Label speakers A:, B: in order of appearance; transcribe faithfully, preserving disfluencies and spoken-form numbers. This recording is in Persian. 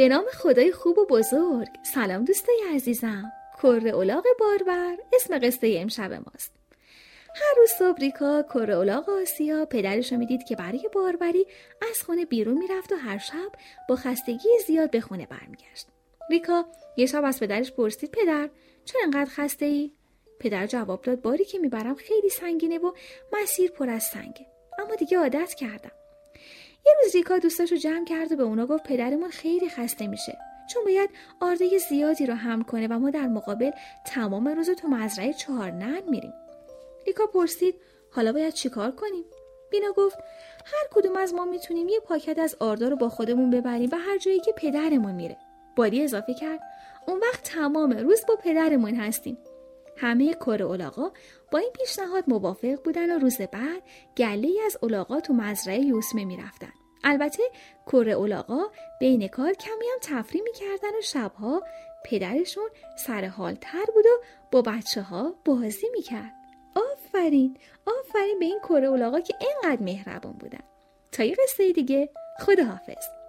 A: به نام خدای خوب و بزرگ. سلام دوستای عزیزم. کره الاغ باربر اسم قصه امشب ماست. هر روز صبح ریکا کره الاغ آسیا پدرش رو میدید که برای باربری از خونه بیرون میرفت و هر شب با خستگی زیاد به خونه برمیگشت. ریکا یه شب از پدرش پرسید پدر چرا انقدر خسته ای؟ پدر جواب داد باری که میبرم خیلی سنگینه و مسیر پر از سنگه، اما دیگه عادت کردم. یه روز ریکا دوستاشو جمع کرد و به اونا گفت پدرمون خیلی خسته میشه چون باید آرده زیادی رو حمل کنه و ما در مقابل تمام روز تو مزرعه چهار نعل میریم. ریکا پرسید حالا باید چیکار کنیم؟ بینا گفت هر کدوم از ما میتونیم یه پاکت از آردا رو با خودمون ببریم و هر جایی که پدرمون میره. بادی اضافه کرد اون وقت تمام روز با پدرمون هستیم. همه کره الاغا با این پیشنهاد موافق بودن و روز بعد گله‌ای از الاغا تو مزرعه یوسمه میرفتن. البته کره الاغا بین کار کمی هم تفریح میکردن و شبها پدرشون سر حال تر بود و با بچه ها بازی میکرد. آفرین آفرین به این کره الاغا که اینقدر مهربان بودن. تا یه قصه دیگه، خداحافظ.